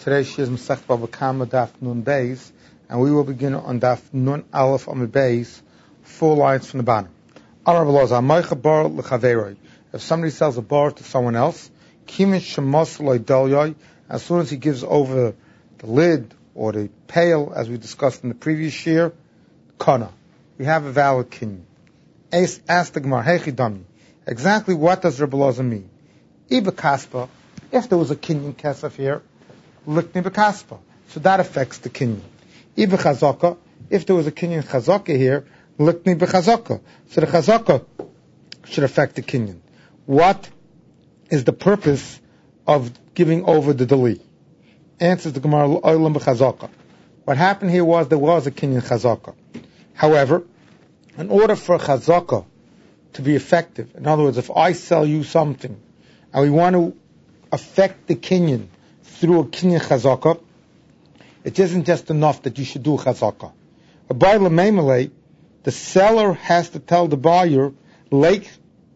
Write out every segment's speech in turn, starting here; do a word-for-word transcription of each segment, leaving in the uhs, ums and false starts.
Today she is Masech Baba Kama Daf Nun Beis, and we will begin on Daf Nun Aleph Amud Beis, four lines from the bottom. If somebody sells a bar to someone else, as soon as he gives over the lid or the pail, as we discussed in the previous year, kana, we have a valid kinyan. Ask the Gemara, Heichidami, exactly what does Rebbe Elazar mean? Iba kaspa, if there was a kinyan kesef here, likni bekaspa, so that affects the kinyan. Iba chazaka, if there was a kinyan chazaka here, likni bechazaka, so the chazaka should affect the kinyan. What is the purpose of giving over the dali? Answers the Gemara, oilam bechazaka. What happened here was there was a kinyan chazaka. However, in order for a chazaka to be effective, in other words, if I sell you something and we want to affect the kinyan through a kinyan chazaka, it isn't just enough that you should do chazaka. A buyer lememele, the seller has to tell the buyer, leik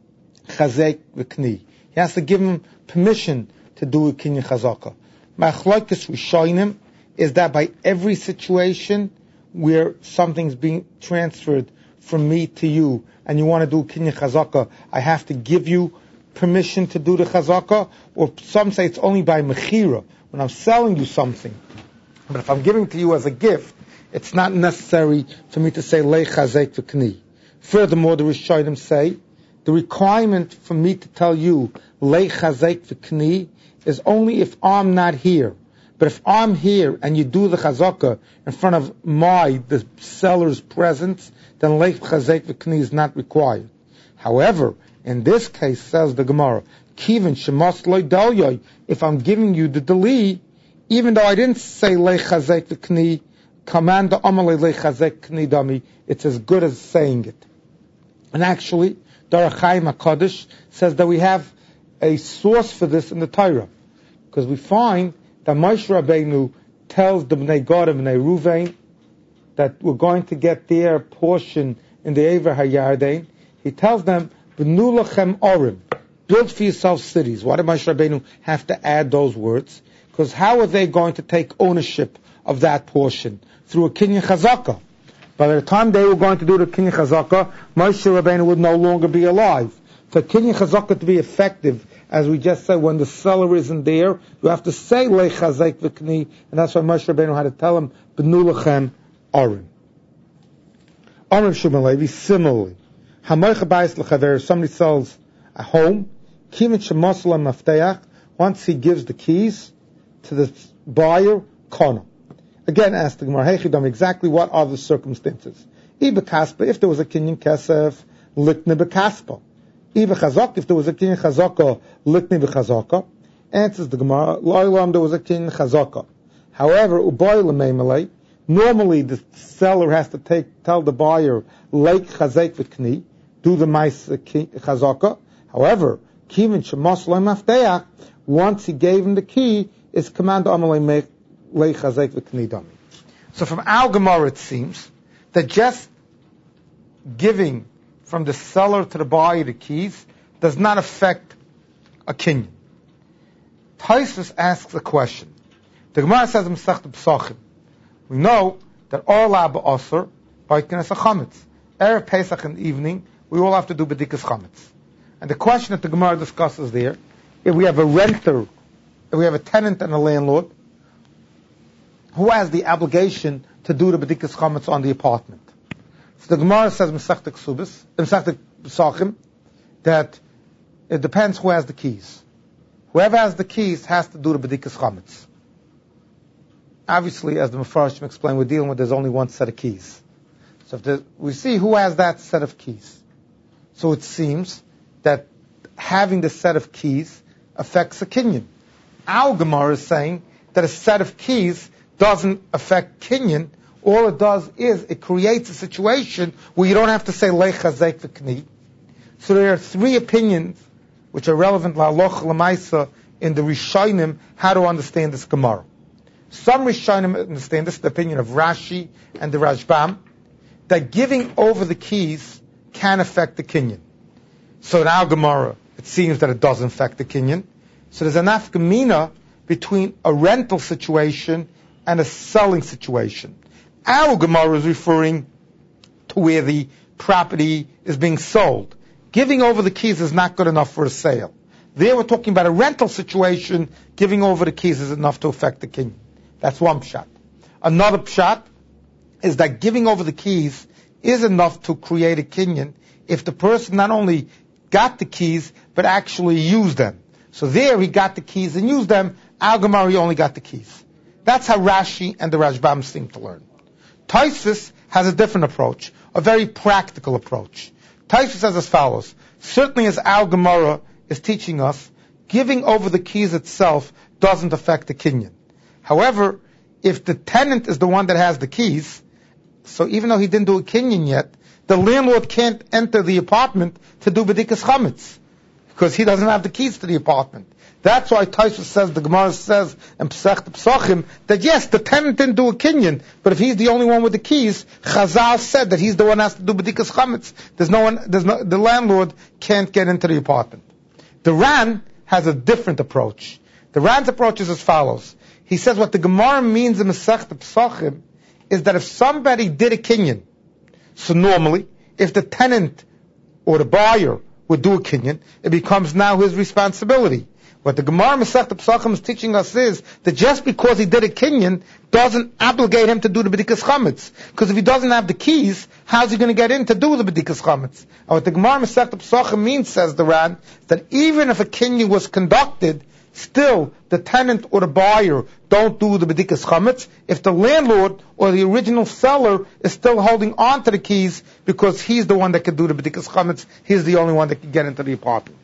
chazek v'kni. He has to give him permission to do a kinyan chazaka. Machlokes rishonim is that by every situation where something's being transferred from me to you, and you want to do kinyan chazaka, I have to give you permission to do the chazaka, or some say it's only by mechira, when I'm selling you something. But if I'm giving to you as a gift, it's not necessary for me to say lei chazek v'kni. Furthermore, the Rishonim say, the requirement for me to tell you lei chazek v'kni is only if I'm not here. But if I'm here and you do the chazaka in front of my, the seller's presence, then leich chazek v'kni is not required. However, in this case, says the Gemara, kivin shemas loy dalyoy, if I'm giving you the dali, even though I didn't say leich chazek v'kni, command the amalei leich chazek v'kni dami, it's as good as saying it. And actually, Darach Chaim HaKadosh says that we have a source for this in the Torah, because we find that Moshe Rabbeinu tells the Bnei Gad and Bnei Ruvain that we're going to get their portion in the Ever HaYarden. He tells them, B'nu lachem orim, build for yourselves cities. Why did Moshe Rabbeinu have to add those words? Because how are they going to take ownership of that portion? Through a kinyan chazaka. By the time they were going to do the kinyan chazaka, Moshe Rabbeinu would no longer be alive. For kinyan chazaka to be effective, as we just said, when the seller isn't there, you have to say lei chazek v'kni, and that's why Moshe Rabbeinu had to tell him b'nu lachem arim. Arim Shimon Levi, similarly, hamoich bayis l'chaver, somebody sells a home, kimin shemos lo mafteach, once he gives the keys to the buyer, kana. Again, ask the Gemara, Heichidam, exactly what are the circumstances? Iba kaspa, if there was a kinyan kesef, likne bekaspa. Iba chazak, if there was a kinyan chazaka, likni b'chazaka. Answers the Gemara, lo'ilam, there was a kinyan chazaka. However, uboy l'meimelei, normally the seller has to take, tell the buyer, leik chazek v'kni, do the mais chazaka. However, kivin shemos lo mafteach, once he gave him the key, is command amalei leik chazek v'kni dami. So from our Gemara it seems that just giving from the seller to the buyer the keys does not affect a kinyan. Tosfos asks a question. The Gemara says in Masechta Pesachim, we know that all lab aser by kines chametz. Erev Pesach in the evening, we all have to do bedikas chametz. And the question that the Gemara discusses there, if we have a renter, if we have a tenant and a landlord, who has the obligation to do the bedikas chametz on the apartment? So the Gemara says Masechta Ksubis, Masechta Pesachim, that it depends who has the keys. Whoever has the keys has to do the bedikas chametz. Obviously, as the Mefarshim explained, we're dealing with there's only one set of keys. So if we see who has that set of keys. So it seems that having the set of keys affects a kinyan. Our Gemara is saying that a set of keys doesn't affect kinyan. All it does is it creates a situation where you don't have to say lei chazek v'kni. So there are three opinions which are relevant la'aloch l'maisa in the Rishonim how to understand this Gemara. Some Rishonim understand this, the opinion of Rashi and the Rashbam, that giving over the keys can affect the kinyan. So in our Gemara, it seems that it doesn't affect the kinyan. So there's a nafkamina between a rental situation and a selling situation. Our Gemara is referring to where the property is being sold. Giving over the keys is not good enough for a sale. There we're talking about a rental situation. Giving over the keys is enough to affect the king. That's one pshat. Another pshat is that giving over the keys is enough to create a kinyan if the person not only got the keys, but actually used them. So there he got the keys and used them. Al Gemara only got the keys. That's how Rashi and the Rashbam seem to learn. Tosfos has a different approach, a very practical approach. Tosfos says as follows: certainly as Al Gemara is teaching us, giving over the keys itself doesn't affect the kinyan. However, if the tenant is the one that has the keys, so even though he didn't do a kinyan yet, the landlord can't enter the apartment to do bedikas chametz because he doesn't have the keys to the apartment. That's why Tosfos says, the Gemara says in Pesach Pesachim, that yes, the tenant didn't do a kinyan, but if he's the only one with the keys, Chazal said that he's the one that has to do bedikas chametz. There's no one, there's no, the landlord can't get into the apartment. The Ran has a different approach. The Ran's approach is as follows. He says what the Gemara means in Pesach Pesachim is that if somebody did a kinyan, so normally, if the tenant or the buyer would do a kinyan, it becomes now his responsibility. What the Gemara Masechta Pesachim is teaching us is that just because he did a kinyan doesn't obligate him to do the bedikas chametz. Because if he doesn't have the keys, how's he going to get in to do the bedikas chametz? And what the Gemara Masechta Pesachim means, says the Ran, that even if a kinyan was conducted, still the tenant or the buyer don't do the bedikas chametz if the landlord or the original seller is still holding on to the keys because he's the one that can do the bedikas chametz. He's the only one that can get into the apartment.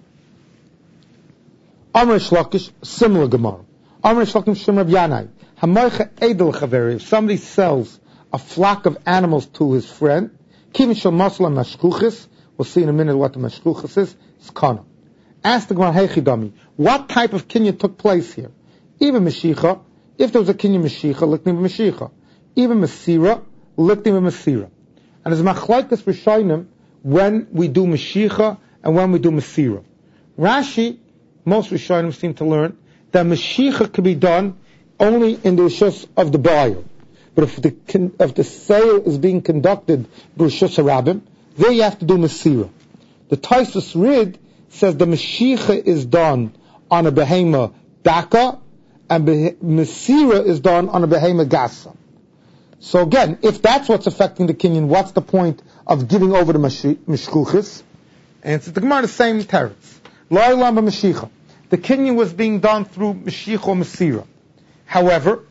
Amr Shlakish, similar Gemara. Amr Shlakish Shem Rav Yanai. Hamoicha Edel Chaveri. If somebody sells a flock of animals to his friend, Kivin Shel Masla Mashkuchis, we'll see in a minute what the Mashkuchis is, it's Kana. Ask the Gemara, Heichidami, what type of kinyan took place here? Even Mashicha, if there was a kinyan Mashicha, Liknim Mashicha. Even Masira, Liknim Masira. And there's Machlaikas Rishonim when we do Mashicha and when we do Masira. Rashi, most Rishonim seem to learn that Mashicha can be done only in the Rishus of the buyer. But if the if the sale is being conducted by Rishus HaRabim, there you have to do Masira. The Tosfos Rid says the Mashicha is done on a Behema Daka, and Masira is done on a Behema Gasa. So again, if that's what's affecting the kinyan, what's the point of giving over the Mashkuchis? And it's the Gemara the same teretz. Lo'ilam b'Mashicha. The kinyan was being done through Mashiach or Masira. However,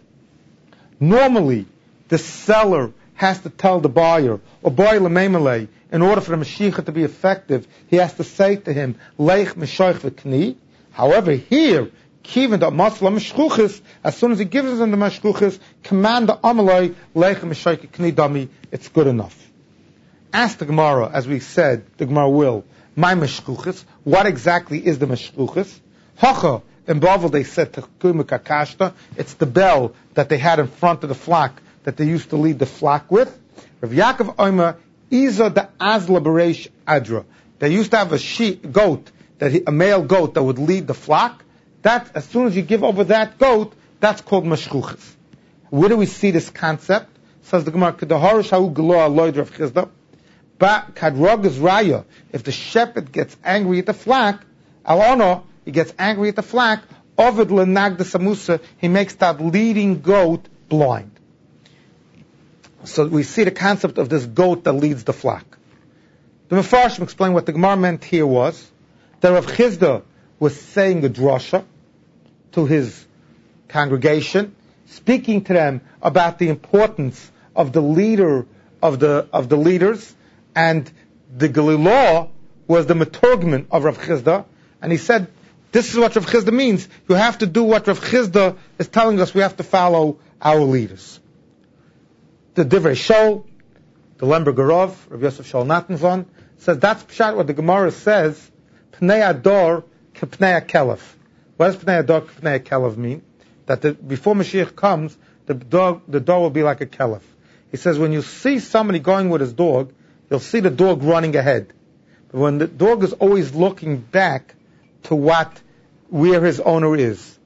normally the seller has to tell the buyer, or buyer l'meimelei, in order for the Mashiach to be effective, he has to say to him, Leich Meshoich v'kni. However, here, Kivin da Masla Mashkuchis, as soon as he gives him the Mashkuchis, command the Amalei, Leich Meshoich v'kni dami, it's good enough. Ask the Gemara, as we said, the Gemara will, my Mashkuchis, what exactly is the Mashkuchis? Hacha, in Bavel they said, Kakashta, it's the bell that they had in front of the flock, that they used to lead the flock with. Rav Yaakov Omer, Iza the Azla Bereish Adra. They used to have a sheep, goat, that he, a male goat that would lead the flock. That, as soon as you give over that goat, that's called Mashkuchis. Where do we see this concept? Says the Gemara, Kedaharish Ha'u Geloa Loid Rav Chizda. But Kadrog is Raya. If the shepherd gets angry at the flock, Alona, he gets angry at the flock, Ovid Lenag the Samusa, he makes that leading goat blind. So we see the concept of this goat that leads the flock. The Mefarshim explained what the Gemara meant here was that Rav Chizda was saying a drasha to his congregation, speaking to them about the importance of the leader of the of the leaders, and the Galilah was the Meturgman of Rav Chizda, and he said, this is what Rav Chizda means. You have to do what Rav Chizda is telling us. We have to follow our leaders. The Divrei Shol, the Lemberger Rav, Rav Yosef Shol Natanzon, says that's pshat what the Gemara says, Pnei Ador k'pnei Kelev. What does Pnei Ador k'pnei Kelev mean? That the, before Mashiach comes, the dog, the dog will be like a Kelev. He says when you see somebody going with his dog, you'll see the dog running ahead. But when the dog is always looking back to what, where his owner is,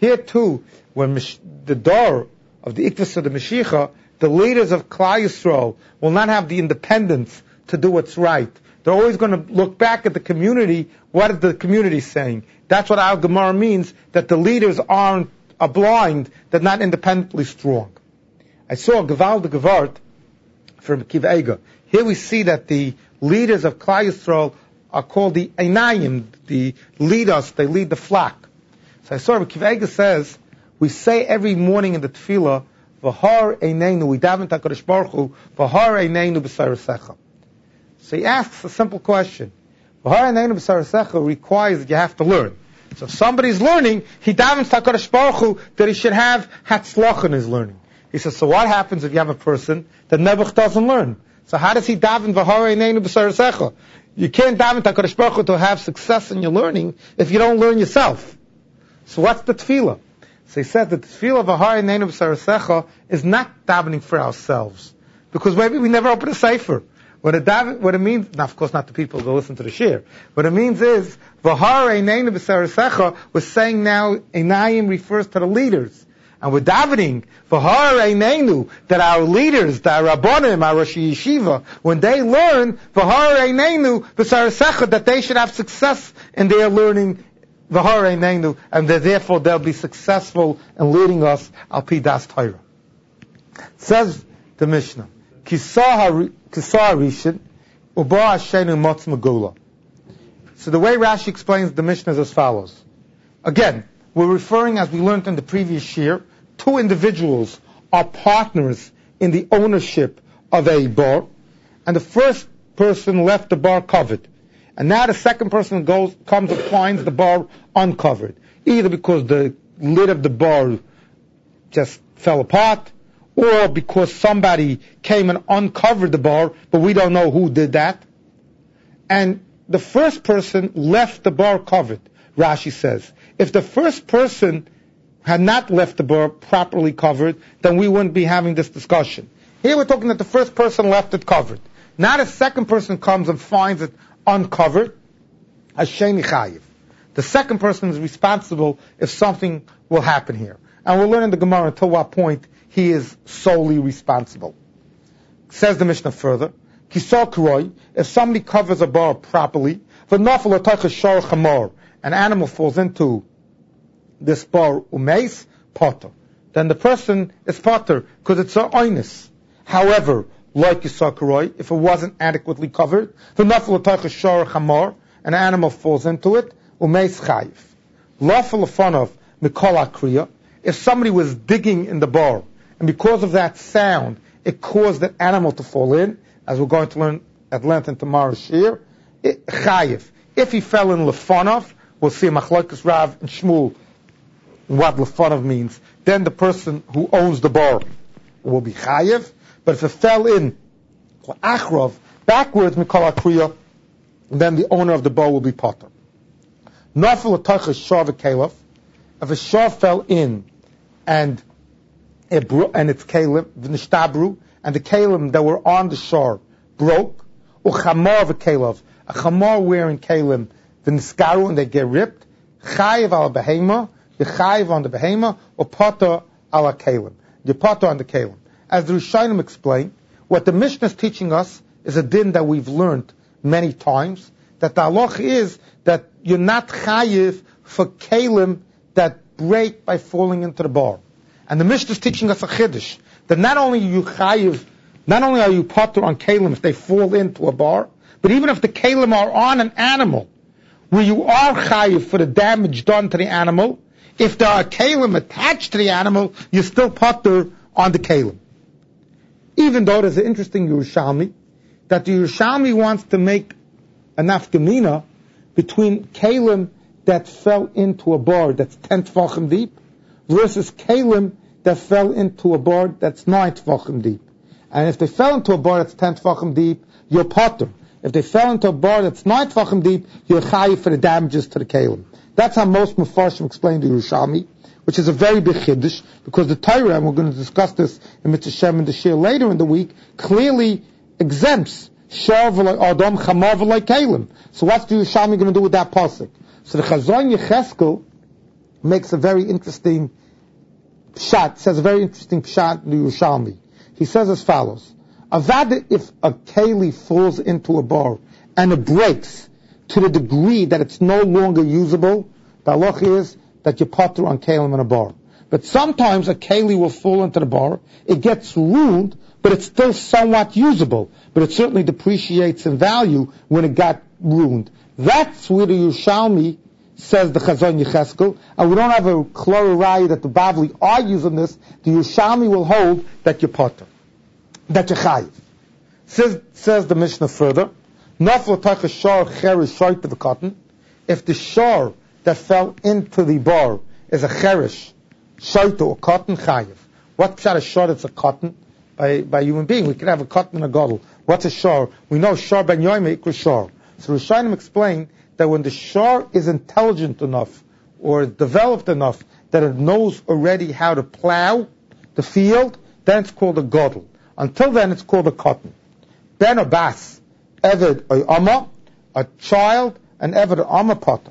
Here too, when Mish- the door of the Ikvus of the Mashiach, the leaders of Klal Yisrael will not have the independence to do what's right. They're always going to look back at the community. What is the community saying? That's what our Gemara means, that the leaders aren't are blind, they're not independently strong. I saw a Gevalde Gevart from Kiv Eiga. Here we see that the leaders of Klal Yisrael are called the Einayim, the leaders, they lead the flock. So I saw Kiv Eiga says, we say every morning in the tefillah, V'har eineinu, we daven to HaKadosh Baruch Hu, V'har eineinu b'sarasecha. So he asks a simple question. V'har eineinu b'sarasecha requires that you have to learn. So if somebody's learning, he davens to HaKadosh Baruch Hu that he should have hatzlach in his learning. He says, so what happens if you have a person that never doesn't learn? So how does he daven V'har eineinu b'sarasecha? You can't daven to HaKadosh Baruch Hu to have success in your learning if you don't learn yourself. So what's the tefillah? So he said that the tefillah of V'har eineinu b'sarasecha is not davening for ourselves. Because maybe we never open a sefer. What it, daven, what it means, now of course not the people who go listen to the shir. What it means is, V'har eineinu b'sarasecha, we're saying now, Einayim refers to the leaders. And we're davening, V'har eineinu, that our leaders, the Rabbonim, our Rosh Yeshiva, when they learn, V'har eineinu b'sarasecha, that they should have success in their learning, V'har eineinu, and that therefore they'll be successful in leading us al pi das Torah. Says the Mishnah, Kisah Rishon, Uba Hashenu Motz Megula. So the way Rashi explains the Mishnah is as follows. Again, we're referring, as we learned in the previous year, two individuals are partners in the ownership of a bar, and the first person left the bar covered. And now the second person goes, comes and finds the bar uncovered. Either because the lid of the bar just fell apart, or because somebody came and uncovered the bar, but we don't know who did that. And the first person left the bar covered, Rashi says. If the first person had not left the bar properly covered, then we wouldn't be having this discussion. Here we're talking that the first person left it covered. Now the second person comes and finds it uncovered. Hasheni Chayiv. The second person is responsible if something will happen here. And we'll learn in the Gemara until what point he is solely responsible. Says the Mishnah further, Kisal Kuroi, if somebody covers a bar properly, v'nafal ataycha shor chamor, an animal falls into this bar umeis, potter. Then the person is potter, because it's a oinus. However, like Kisal Kuroi, if it wasn't adequately covered, v'nafal ataycha shor chamor, an animal falls into it, umeis chayiv. Lafal afonov mikol akriya, if somebody was digging in the bar, and because of that sound, it caused that animal to fall in, as we're going to learn at length in tomorrow's shir, chayiv. If he fell in lefonov, we'll see Machlokes Rav and Shmuel what lefonov means. Then the person who owns the bar will be chayiv. But if it fell in achrov, backwards mikol akriya, then the owner of the bar will be potter. Nafel ataycha shor v'kelef. If a shor fell in and it bro- and its kalim v'nishtabru, and the kalim that were on the shore broke, uchamor v'kelav, a chamor wearing kalim v'niskaru, and they get ripped, chayiv al behema, you chayiv on the behema, or potter al kalim, you potter on the kalim. As the Rishonim explain, what the Mishnah is teaching us is a din that we've learned many times, that the halach is that you're not chayiv for kalim that break by falling into the bar. And the Mishnah is teaching us a chiddush, that not only are you chayiv, not only are you potter on kalim if they fall into a bar, but even if the kalim are on an animal, where you are chayiv for the damage done to the animal, if there are kalim attached to the animal, you're still potter on the kalim. Even though there's an interesting Yerushalmi, that the Yerushalmi wants to make a nafkamina between kalim that fell into a bar that's ten tefachim deep, versus kalim that fell into a bar that's nine tefachim deep. And if they fell into a bar that's ten tefachim deep, you're potter. If they fell into a bar that's nine tefachim deep, you're chayiv for the damages to the kalim. That's how most Mefarshim explain the Yerushalmi, which is a very big chiddush, because the Torah, and we're going to discuss this in Mitzvah Shem and the Shir later in the week, clearly exempts shor v'lay adam chamor v'lay kalim. So what's the Yerushalmi going to do with that pasuk? So the Chazon Yecheskel makes a very interesting pshat, says a very interesting pshat in the Yerushalmi. He says as follows: Avad, if a keli falls into a bar and it breaks to the degree that it's no longer usable, the halacha is that you potter on kelim in a bar. But sometimes a keli will fall into the bar, it gets ruined, but it's still somewhat usable. But it certainly depreciates in value when it got ruined. That's where the Yerushalmi says the Chazon Yecheskel, and we don't have a clear raya that the Bavli argues on this. The Yerushalmi will hold that you potter, that you chayiv. Says, says the Mishnah further, Naflo tach a shor cherish short to the cotton. If the shor that fell into the bar is a cherish short or cotton chayiv. What pshat a shor? It's a cotton by by human being. We could have a cotton and a gadol. What's a shor? We know shor ben yoyme equals shor. So Rishonim explain that when the shor is intelligent enough or developed enough that it knows already how to plow the field, then it's called a gadol. Until then, it's called a cotton. Ben or bas, eved or amma, a child, an eved or amma potter.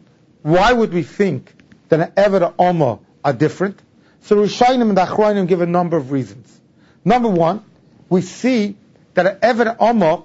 Why would we think that an eved or amma are different? So Rishonim and Achronim give a number of reasons. Number one, we see that an eved or amma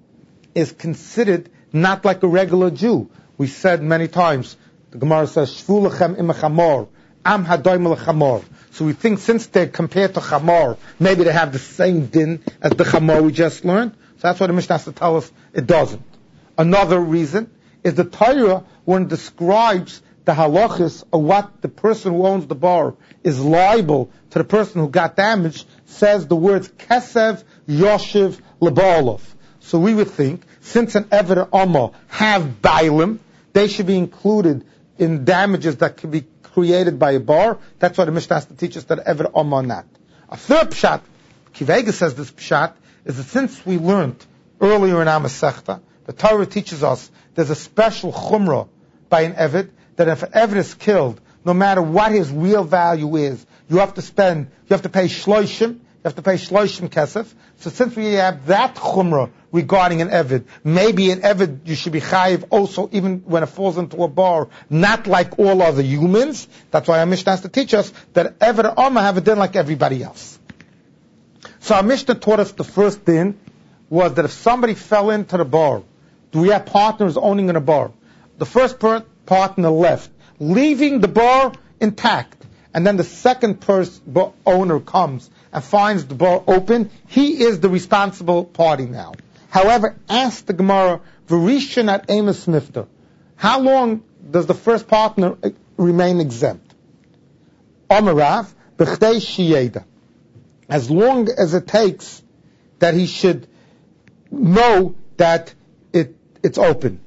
is considered not like a regular Jew. We said many times, the Gemara says, Shvu lechem im chamor, am hadoim lechamor. So we think since they're compared to chamor, maybe they have the same din as the chamor we just learned. So that's why the Mishnah has to tell us it doesn't. Another reason is the Torah, when it describes the halachas of what the person who owns the bar is liable to the person who got damaged, says the words kesev yoshev lebalov. So we would think, since an eved or amma have bailim, they should be included in damages that can be created by a bar. That's why the Mishnah has to teach us that eved or amma are not. A third pshat, Kivega says this pshat, is that since we learned earlier in our Masechta, the Torah teaches us there's a special chumrah by an eved, that if an eved is killed, no matter what his real value is, you have to spend, you have to pay shloishim, you have to pay shloishim kesef. So since we have that chumrah regarding an eved, maybe an eved you should be chayiv also even when it falls into a bar, not like all other humans. That's why our Mishnah has to teach us that eved or amma have a din like everybody else. So our Mishnah taught us the first din was that if somebody fell into the bar, do we have partners owning in a bar? The first per- partner left, leaving the bar intact, and then the second pers- bar owner comes and finds the bar open, he is the responsible party now. However, ask the Gemara, V'rishon at Amos Mifta, how long does the first partner remain exempt? Amarav, B'chdei Shiyeda, as long as it takes that he should know that it it's open.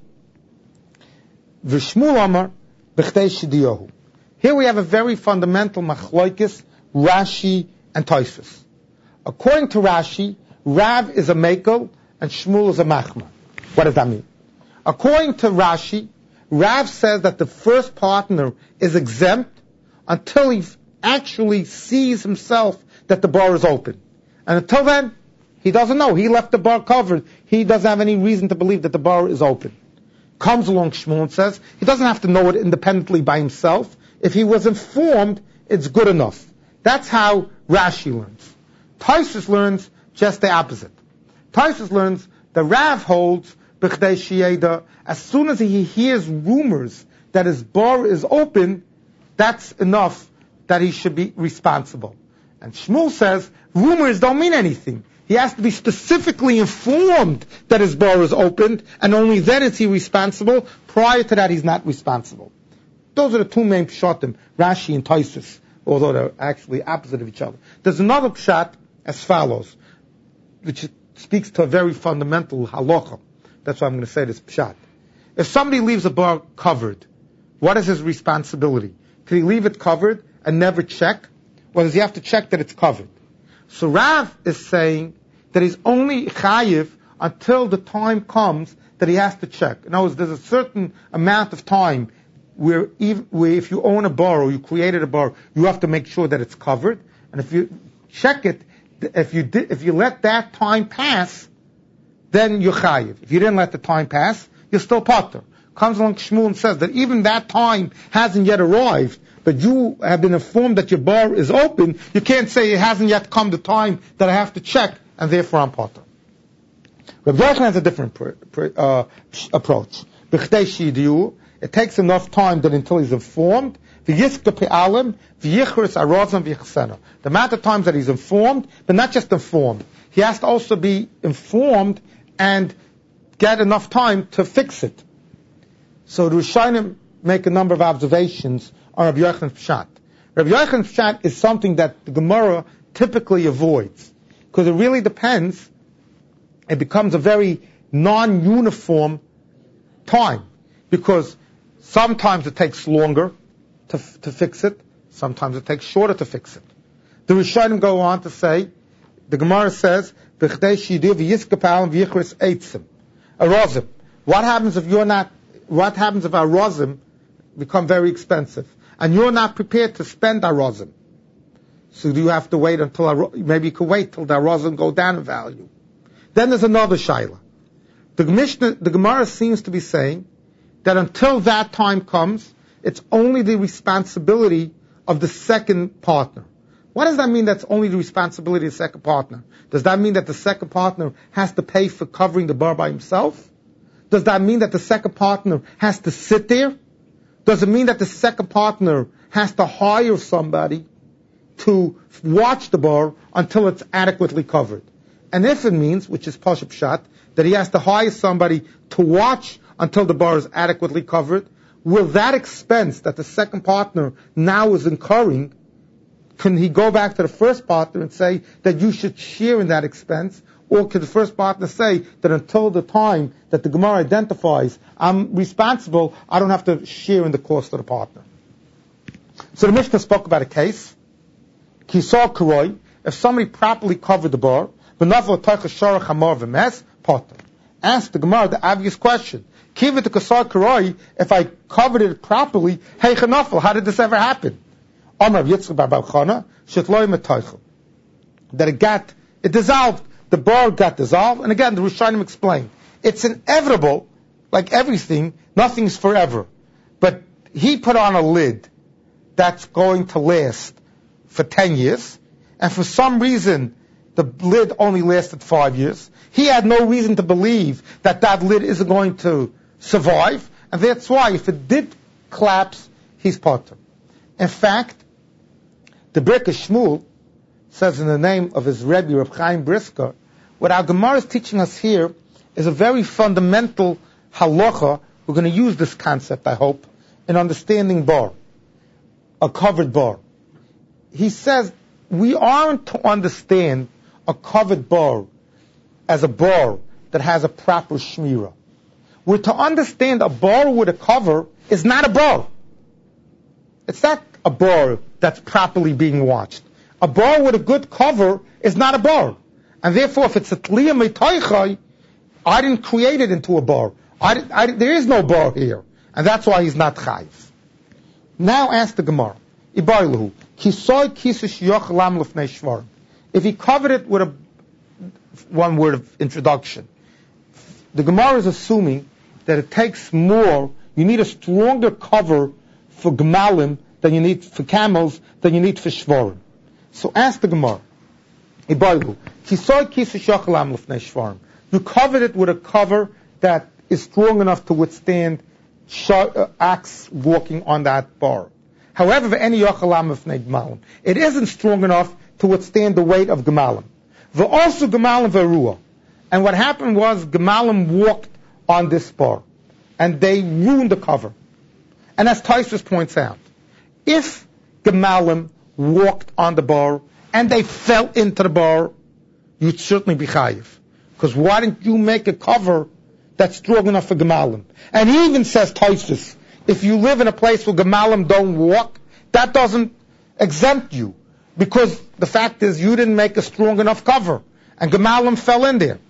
V'shmul Amar, B'chdei Shidiyahu. Here we have a very fundamental machlokes, Rashi and Tosfos. According to Rashi, Rav is a Mekel and Shmuel is a Machma. What does that mean? According to Rashi, Rav says that the first partner is exempt until he actually sees himself that the bar is open. And until then, he doesn't know. He left the bar covered. He doesn't have any reason to believe that the bar is open. Comes along Shmuel and says, he doesn't have to know it independently by himself. If he was informed, it's good enough. That's how Rashi learns. Tosfos learns just the opposite. Tosfos learns the Rav holds b'chdei shiyeda. As soon as he hears rumors that his bar is open, that's enough that he should be responsible. And Shmuel says rumors don't mean anything. He has to be specifically informed that his bar is opened, and only then is he responsible. Prior to that, he's not responsible. Those are the two main pshatim, Rashi and Tosfos, although they're actually opposite of each other. There's another pshat as follows, which speaks to a very fundamental halacha. That's why I'm going to say this pshat. If somebody leaves a bar covered, what is his responsibility? Can he leave it covered and never check? Or does he have to check that it's covered? So Rav is saying that he's only chayiv until the time comes that he has to check. In other words, there's a certain amount of time where, even, where if you own a bar or you created a bar, you have to make sure that it's covered. And if you check it, if you di- if you let that time pass, then you're chayiv. If you didn't let the time pass, you're still potter. Comes along Shmuel and says that even that time hasn't yet arrived but you have been informed that your bar is open, you can't say it hasn't yet come the time that I have to check, and therefore I'm potter. Rabbi Yochanan has a different pr- pr- uh, approach. It takes enough time that until he's informed, the amount of times that he's informed, but not just informed, he has to also be informed and get enough time to fix it. So the Rishonim make a number of observations on Rabbi Yochanan's Pshat. Rabbi Yochanan's Pshat is something that the Gemara typically avoids, because it really depends. It becomes a very non-uniform time, because sometimes it takes longer to, to fix it, sometimes it takes shorter to fix it. The Rishonim go on to say, the Gemara says, Arozim. What happens if you're not, what happens if our rozim become very expensive, and you're not prepared to spend our rozim? So do you have to wait until, our, maybe you could wait till the rozim go down in value? Then there's another shaila. The Mishnah, the Gemara seems to be saying that until that time comes, it's only the responsibility of the second partner. What does that mean, that's only the responsibility of the second partner? Does that mean that the second partner has to pay for covering the bar by himself? Does that mean that the second partner has to sit there? Does it mean that the second partner has to hire somebody to watch the bar until it's adequately covered? And if it means, which is Pashup Pshat, that he has to hire somebody to watch until the bar is adequately covered, will that expense that the second partner now is incurring, can he go back to the first partner and say that you should share in that expense? Or can the first partner say that until the time that the Gemara identifies I'm responsible, I don't have to share in the cost of the partner? So the Mishnah spoke about a case. Kisar Karoi, if somebody properly covered the bar, ask the Gemara the obvious question. Kiva to Kasar Karoi, if I covered it properly, hey chanafel, how did this ever happen? That it got, it dissolved, the bar got dissolved, and again the Rishonim explained, it's inevitable, like everything, nothing's forever. But he put on a lid that's going to last for ten years, and for some reason the lid only lasted five years. He had no reason to believe that that lid isn't going to survive, and that's why if it did collapse, he's potter. In fact, the Birkas Shmuel says in the name of his Rebbe, Reb Chaim Brisker, what our Gemara is teaching us here is a very fundamental halacha. We're going to use this concept, I hope, in understanding bar, a covered bar. He says we aren't to understand a covered bar as a bar that has a proper shmira. We're to understand a bar with a cover is not a bar. It's not a bar that's properly being watched. A bar with a good cover is not a bar. And therefore, if it's a tliya meitaychai, I didn't create it into a bar. I, I, there is no bar here. And that's why he's not chayiv. Now ask the Gemara. Ibarluhu. Kisoy kisush yoch lam lefnei shvarim. If he covered it with a one word of introduction, the Gemara is assuming that it takes more, you need a stronger cover for gemalim than you need for camels, than you need for shvarim. So ask the Gemara. Ibarlu. Kisoy kisush yoch lam lefnei shvarim. You covered it with a cover that is strong enough to withstand sh- uh, axe walking on that bar. However, any yochalam lefnei gemalim, it isn't strong enough to withstand the weight of gemalim. The also gemalim verua, and what happened was gemalim walked on this bar, and they ruined the cover. And as Taisus points out, if gemalim walked on the bar and they fell into the bar, you'd certainly be chayiv. Because why didn't you make a cover that's strong enough for gemalim? And he even says Taisus, if you live in a place where gemalim don't walk, that doesn't exempt you. Because the fact is you didn't make a strong enough cover. And gemalim fell in there.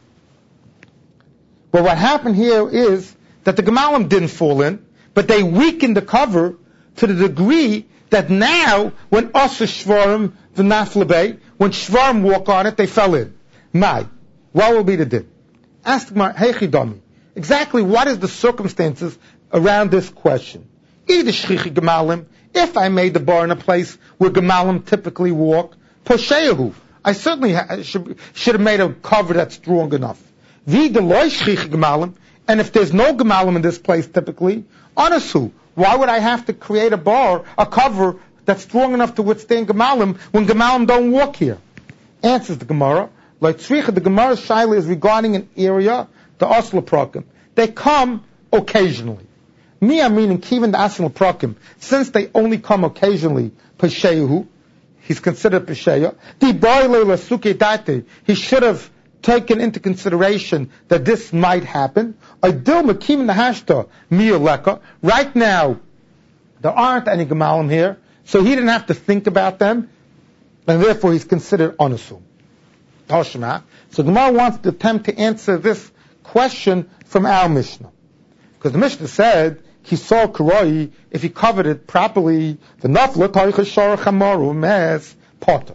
But what happened here is that the gemalim didn't fall in, but they weakened the cover to the degree that now, when Asa Shvarim, the Naflebei, when Shvarim walk on it, they fell in. Mai. What will be the din? Ask Gemara, Heichidami. Exactly what is the circumstances around this question? Either shchichi gemalim, If I made the bar in a place where Gemalim typically walk, Posheyahu, I certainly ha- should, should have made a cover that's strong enough. V'deloi shchich Gemalim, and if there's no Gemalim in this place typically, Anasu, why would I have to create a bar, a cover that's strong enough to withstand Gemalim when Gemalim don't walk here? Answers the Gemara. Like Tzricha, the Gemara Shaila is regarding an area, the Asla Prakim. They come occasionally. Mia meaning Kivin the Asla Prakim, since they only come occasionally, Peshehu, he's considered Pesheya. Di Boile Suke Date, he should have taken into consideration that this might happen. Adil Makivin the Hashta, Mia Leka. Right now, there aren't any Gemalim here, so he didn't have to think about them, and therefore he's considered Anasu. Toshma. So Gemara wants to attempt to answer this question from our Mishnah. Because the Mishnah said, he saw Karoi, if he covered it properly, the Nafla Taricha Shara Chamaru Mez Potter.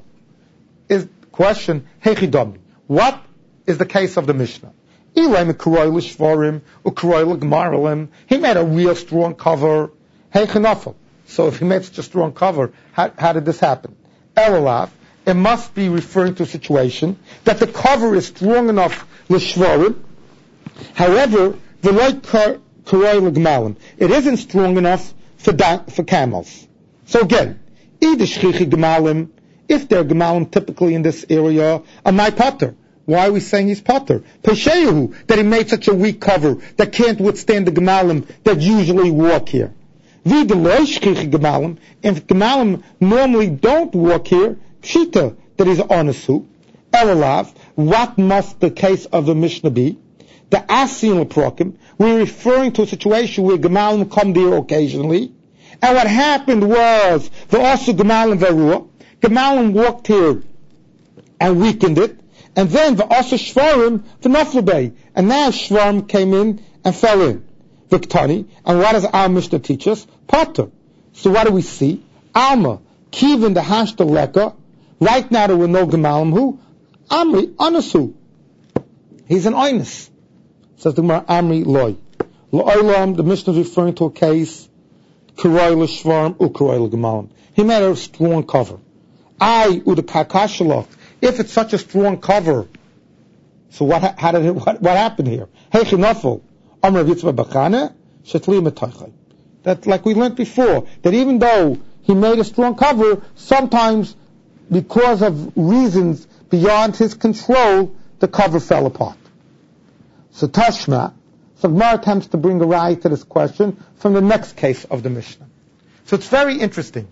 Is the question, Hechidami. What is the case of the Mishnah? Ilay Karoi Lishvarim, Ukaroi Lagmaralim. He made a real strong cover. Hechinafel. So if he made such a strong cover, how, how did this happen? Elalav. It must be referring to a situation that the cover is strong enough l'shvarim. However, the light karoi l'gmalim, it isn't strong enough for da- for camels. So again, either shchichi gmalim, if they're gmalim typically in this area, a my potter. Why are we saying he's potter? Pesheyahu, that he made such a weak cover that can't withstand the gmalim that usually walk here. V'deloi shchichi gmalim, if gmalim normally don't walk here, Shita, that is Anasu, Elalav, what must the case of the Mishnah be? The Asin Leprokim, we're referring to a situation where Gemalim come there occasionally, and what happened was, the Asu Gemalim Verua, Gemalim walked here and weakened it, and then the Asu Shvarim, the Naflebei, and now Shvarim came in and fell in. Viktani, and what does our Mishnah teach us? Potter. So what do we see? Alma, Kivin the Hashta Leka. Right now there were no Gemalim who? Amri, Anasu. He's an Oinus. Says the Gemara, Amri Loi. Lo'olam, the Mishnah is referring to a case, Karoi l'shvarm, Ukaroi l'Gemalim. He made a strong cover. I, Udakakashalach, if it's such a strong cover, so what, how did it, what, what happened here? Hechinafel, Amr Yitzvah Bachane, Shetli Metaychai. That, like we learned before, that even though he made a strong cover, sometimes because of reasons beyond his control, the cover fell apart. So Tashma, so Gemara attempts to bring a raya to this question from the next case of the Mishnah. So it's very interesting.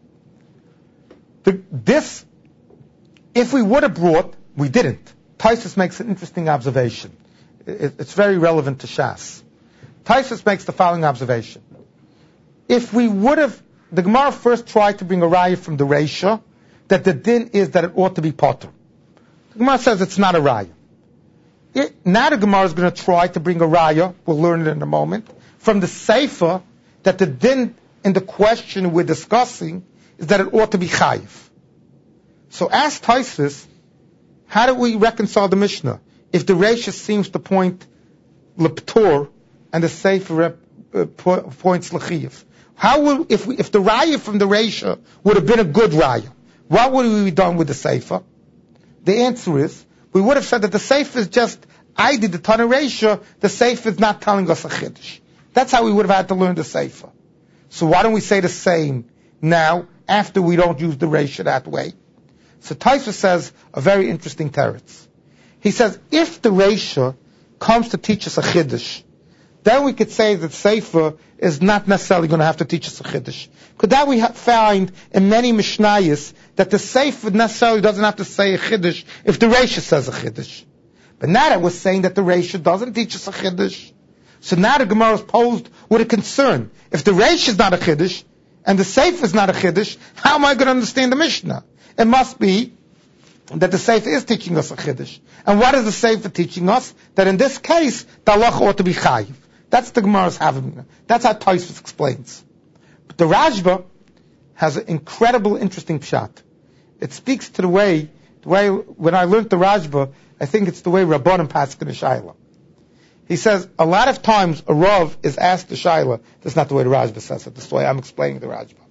The, this, if we would have brought, we didn't. Taisus makes an interesting observation. It, it's very relevant to Shas. Taisus makes the following observation. If we would have, the Gemara first tried to bring a raya from the Reisha, that the din is that it ought to be potter. The Gemara says it's not a raya. It, now the Gemara is going to try to bring a raya, we'll learn it in a moment, from the Sefer, that the din in the question we're discussing is that it ought to be chayiv. So ask Taisus, how do we reconcile the Mishnah? If the Reisha seems to point leptor and the Sefer uh, points l'chiv. How will, if we, if the raya from the Reisha would have been a good raya, what would we have done with the Sefer? The answer is, we would have said that the Sefer is just, I did the Tana Reisha, the Sefer is not telling us a Chiddush. That's how we would have had to learn the Sefer. So why don't we say the same now, after we don't use the Reisha that way? So Taisa says a very interesting teretz. He says, if the Reisha comes to teach us a Chiddush, then we could say that Sefer is not necessarily going to have to teach us a Chiddush. Because that we ha- find in many Mishnayos that the Sefer necessarily doesn't have to say a Chiddush if the Reisha says a Chiddush. But now that we're saying that the Reisha doesn't teach us a Chiddush, so now the Gemara is posed with a concern. If the Reisha is not a Chiddush, and the Sefer is not a Chiddush, how am I going to understand the Mishnah? It must be that the Sefer is teaching us a Chiddush. And what is the Sefer teaching us? That in this case, the halacha ought to be chayiv. That's the Gemara's having. That's how Tosfos explains. But the Rashba has an incredible, interesting pshat. It speaks to the way, the way when I learned the Rashba, I think it's the way Rabbanim Paskin the Shaila. He says a lot of times a Rav is asked the Shaila. That's not the way the Rashba says it. That's the way I'm explaining the Rashba.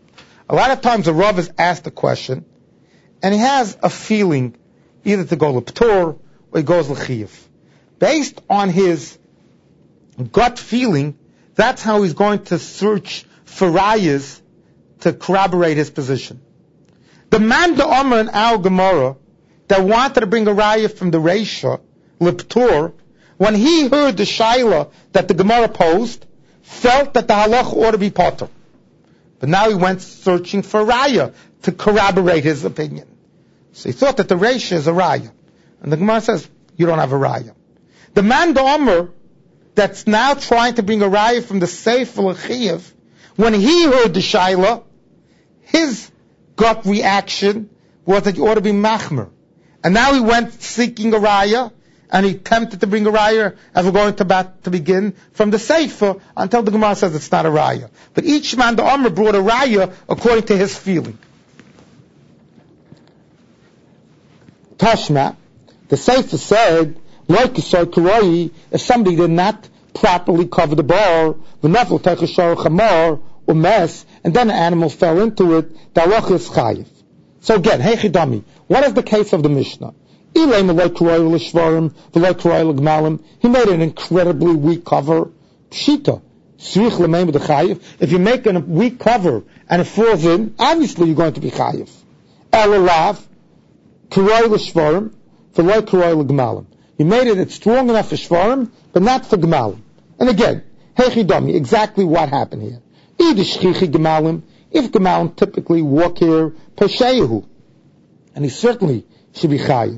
A lot of times a Rav is asked a question, and he has a feeling either to go l'p'tur or he goes l'chiyuv. Based on his gut feeling, that's how he's going to search for rayas to corroborate his position. The man the Omer in our Gemara that wanted to bring a raya from the Reisha, l'p'tur, when he heard the shaila that the Gemara posed, felt that the halach ought to be potter. But now he went searching for a raya to corroborate his opinion. So he thought that the Reisha is a raya. And the Gemara says, you don't have a raya. The man the Omer that's now trying to bring a raya from the Sefer l'chiyuv, when he heard the shaila, his gut reaction was that you ought to be machmer. And now he went seeking a raya, and he attempted to bring a raya, as we're going to, about to begin, from the Sefer, until the Gemara says it's not a raya. But each man, the Omer, brought a raya according to his feeling. Tashma, the Sefer said, like if somebody did not properly cover the bar, the nafel techashar chamar or mess, and then an animal fell into it, the halach is chayiv. So again, hey chidami, what is the case of the Mishnah? He made an incredibly weak cover. Pshita. If you make a weak cover and it falls in, obviously you're going to be chayiv. Elalav, kuroy l'shvarim, v'loy kuroy l'gmalim. You made it, it's strong enough for shvarim, but not for gmalim. And again, hechidami, exactly what happened here. If gmalim typically walk here, pesheyahu, and he certainly should be chayiv.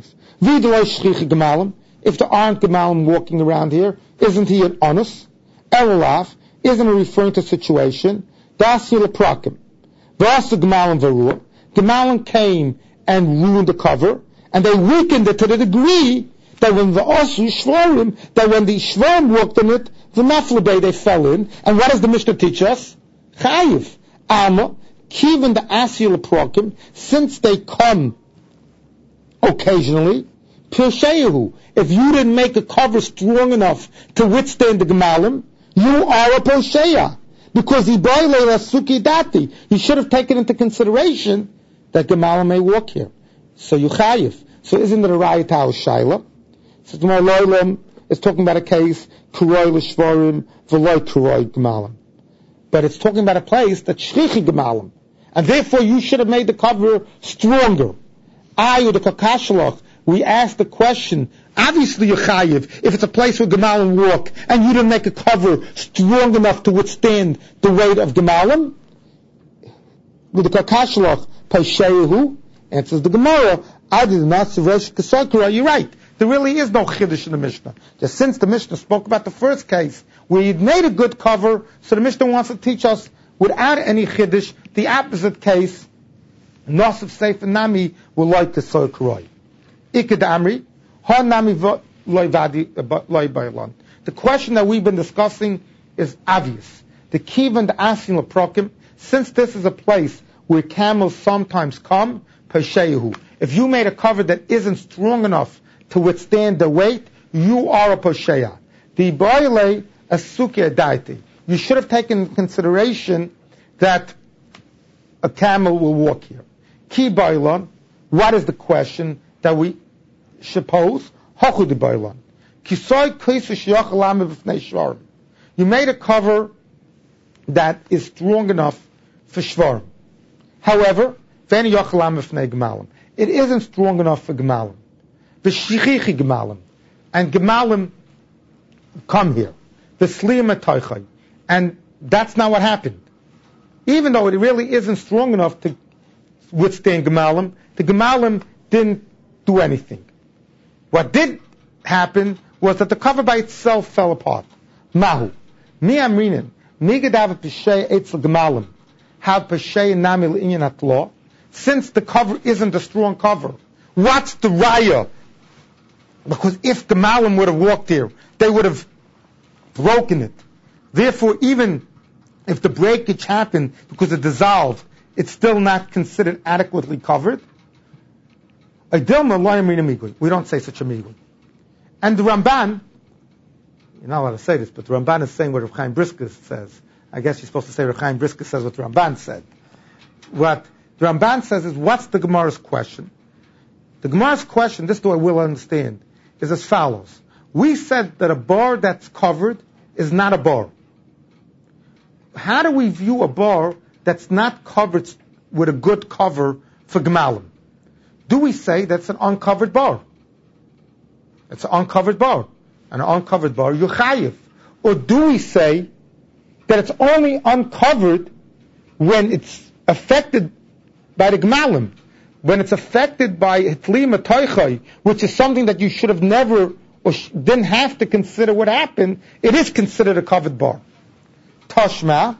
If there aren't gemalim walking around here, isn't he an honest? Elalav, isn't he referring to a situation? Dasil prakim. V'asa gemalim v'ruah. Gemalim came and ruined the cover, and they weakened it to the degree that when the osu shvarim, that when the shvarim walked in it, the naflebei they fell in. And what does the Mishnah teach us? Chayiv. Ama, kiven the asil prakim, since they come occasionally, Pirsheyahu. If you didn't make a cover strong enough to withstand the Gemalim, you are a Posheya. Because he boilela suki dati. You should have taken into consideration that Gemalim may walk here. So you chayiv. So isn't it a raya ta'al shaila? So Gemara Loilam is talking about a case, Kuroi l'shvarim, v'loi Kuroi Gemalim. But it's talking about a place that's shrichi Gemalim. And therefore you should have made the cover stronger. Ayu the kakashalach, we asked the question, obviously you're chayiv, if it's a place where Gemalim walk, and you didn't make a cover strong enough to withstand the weight of Gemalim, with the kakashalach, paisheyahu, answers the Gemara, I did not suresh kasakura, you're right, there really is no chiddush in the Mishnah. Just since the Mishnah spoke about the first case, where you'd made a good cover, so the Mishnah wants to teach us, without any chiddush, the opposite case, Nosif Sefer Nami will like the Soy Kuroi. Iked Amri, Ha Nami Loi Bailan. The question that we've been discussing is obvious. The Kivan, the Asin Leprokim, since this is a place where camels sometimes come, Pesheyahu. If you made a cover that isn't strong enough to withstand the weight, you are a Pesheya. The Baile Asuki Adaiti. You should have taken into consideration that a camel will walk here. Ki Bailan, what is the question that we should pose? Hachu de Bailan. Kisoy Kaisu Shiach B'fnei Shvarim. You made a cover that is strong enough for Shvarim. However, V'eni Yochalam B'fnei Gemalim. It isn't strong enough for Gemalim. V'shichichi Gemalim. And Gemalim come here. V'sliyam Atoichai. And that's not what happened. Even though it really isn't strong enough to withstand Gemalim, the Gemalim didn't do anything. What did happen was that the cover by itself fell apart. Mahu. Mi amrinin. Mi gedav p'shei etzel Gemalim. How p'shei nami l'inyan atlo. Since the cover isn't a strong cover, what's the raya? Because if Gemalim would have walked here, they would have broken it. Therefore, even if the breakage happened because it dissolved, it's still not considered adequately covered. We don't say such a migui. And the Ramban, you're not allowed to say this, but the Ramban is saying what Rav Chaim Brisker says. I guess you're supposed to say Rav Chaim Brisker says what the Ramban said. what the Ramban says is, what's the Gemara's question? The Gemara's question, this do I will understand, is as follows. We said that a bar that's covered is not a bar. How do we view a bar that's not covered with a good cover for Gemalim? Do we say that's an uncovered bar? It's an uncovered bar. An uncovered bar, you're chayiv. Or do we say that it's only uncovered when it's affected by the Gemalim? When it's affected by Hitlima Toichai, which is something that you should have never or sh- didn't have to consider what happened, it is considered a covered bar. Tashma,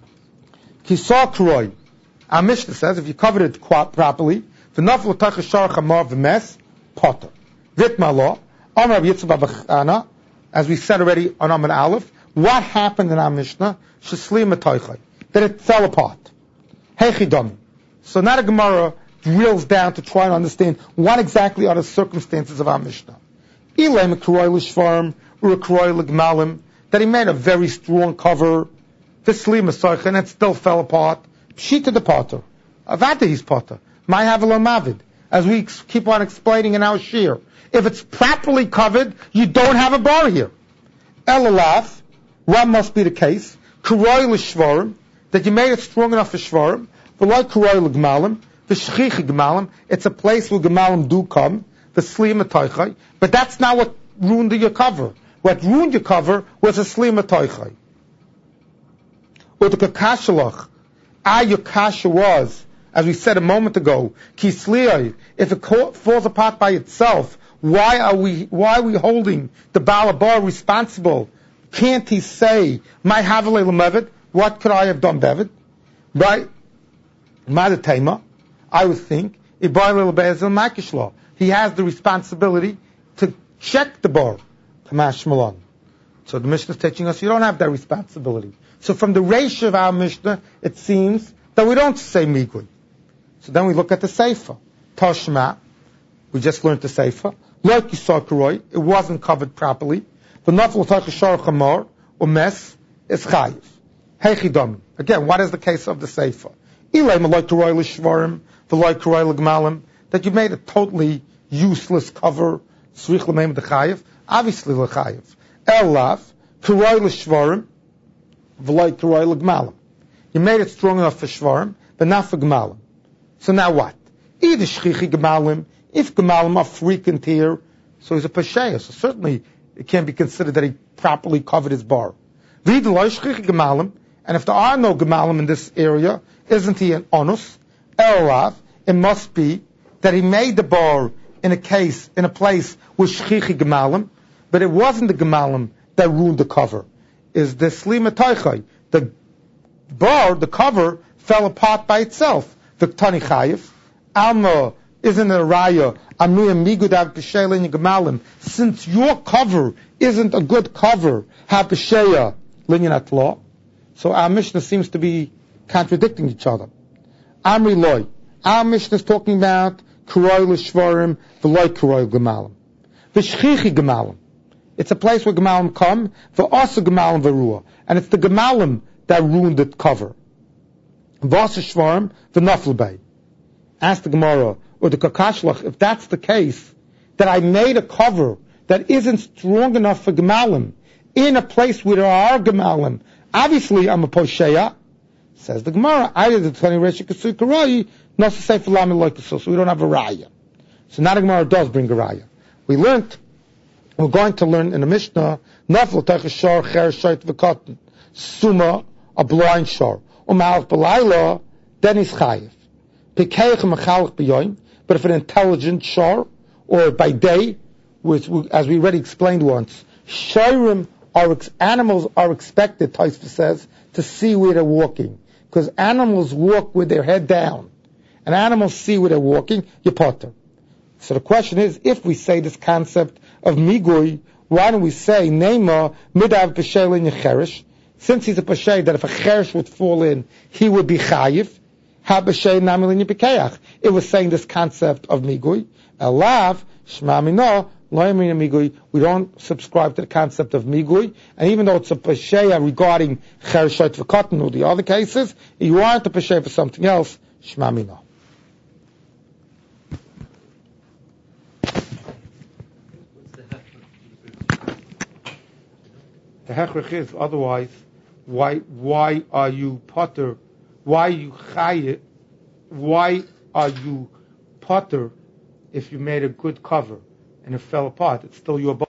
Kisar Kroy. Our Mishnah says if you covered it properly, v'naflu tachashar chamar v'mes, potter. Vitma law, Amar Yitzchak Bachana, as we said already on Amar Aleph, what happened in our Mishnah? Sheslim Matoichai, that it fell apart. Hechidami. So now the Gemara drills down to try and understand what exactly are the circumstances of our Mishnah. Ilay Mekroy L'Shvarm, Urekroy L'Gmalim, that he made a very strong cover, V'slim Matoichai, and it still fell apart. Pshita the potter. Avada he's potter. My Havelo Mavid. As we keep on explaining in our shir. If it's properly covered, you don't have a bar here. Elalaf, what must be the case? Kuroy l'shvarim, that you made it strong enough for shvarim. V'loi kuroy l'gmalim, v'shchichi gmalim. It's a place where gmalim do come. V'slim atoichai. But that's not what ruined your cover. What ruined your cover was a slim atoichai. Or the kakashalach. Ah, your kasha was, as we said a moment ago, kisliyai. If it falls apart by itself, Why are we, why are we holding the Baal Bar responsible? Can't he say, my Havalei L'Mevid, what could I have done, David? Right? Madatema, I would think, he has the responsibility to check the bar. Kamash Malon. So the Mishnah is teaching us you don't have that responsibility. So from the ratio of our Mishnah, it seems that we don't say Migui. So then we look at the Sefer. Toshma, we just learned the Sefer. Like Yisar it wasn't covered properly. The Nafal Tachashar Chamar, or Mes, is Chayiv. Hechidami. Again, what is the case of the Sefer? Ilay Malay Kuroy L'Shvarim, V'lay Kuroy L'Gmalim, that you made a totally useless cover, Tzrich L'Meim D'Chayiv, obviously L'Chayiv. Elav, Kuroy L'Shvarim, V'lay Kuroy L'Gmalim. You made it strong enough for Shvarim, but not for Gmalim. So now what? Either Shchichi Gmalim, if Gemalim are frequent here, so he's a Pasheya. So certainly it can't be considered that he properly covered his bar. And if there are no Gemalim in this area, isn't he an onus? Elav, it must be that he made the bar in a case, in a place with Shchichi Gemalim, but it wasn't the Gemalim that ruined the cover. Is the Slima Taichai. The bar, the cover, fell apart by itself. The Tani Chayiv, Alma, isn't it a raya? Since your cover isn't a good cover, so our Mishnah seems to be contradicting each other. Amri loy. Our Mishnah is talking about Kuroy l'shvarim, v'loy Kuroy gemalim. V'shchichi gemalim. It's a place where gemalim come, v'asa gemalim v'ruah. And it's the gemalim that ruined the cover. V'asa shvarim, v'nafl bay. Ask the Gemara, or the Kakashlach, if that's the case, that I made a cover that isn't strong enough for Gemalim, in a place where there are Gemalim, obviously I'm a Posheya, says the Gemara, I did the twenty Reshi Kasui Karai, not to say for Lami like the so we don't have a Raya. So now the Gemara does bring a Raya. We learned, we're going to learn in the Mishnah, Nafl Tachashar Cher Shait V'Katan, Suma, a blind shar, U'Malach B'Layla, then he's Chayiv. Pekeich Mechalach B'Yoyim, but if an intelligent shar, or by day, which, as we already explained once, shayrim are, animals are expected, Taisva says, to see where they're walking. Because animals walk with their head down. And animals see where they're walking, you potter. So the question is, if we say this concept of migui, why don't we say, Neima, midav peshay in yecherish, since he's a peshay, that if a cherish would fall in, he would be chayiv, it was saying this concept of migui. Elav, shma mino, lo yamin migui. We don't subscribe to the concept of migui. And even though it's a pesheya regarding chershot v'katan or the other cases, you aren't a pesheya for something else. Shema Mina. The hechrech is, otherwise, why why are you potter? Why you chayit? Why are you potter if you made a good cover and it fell apart? It's still your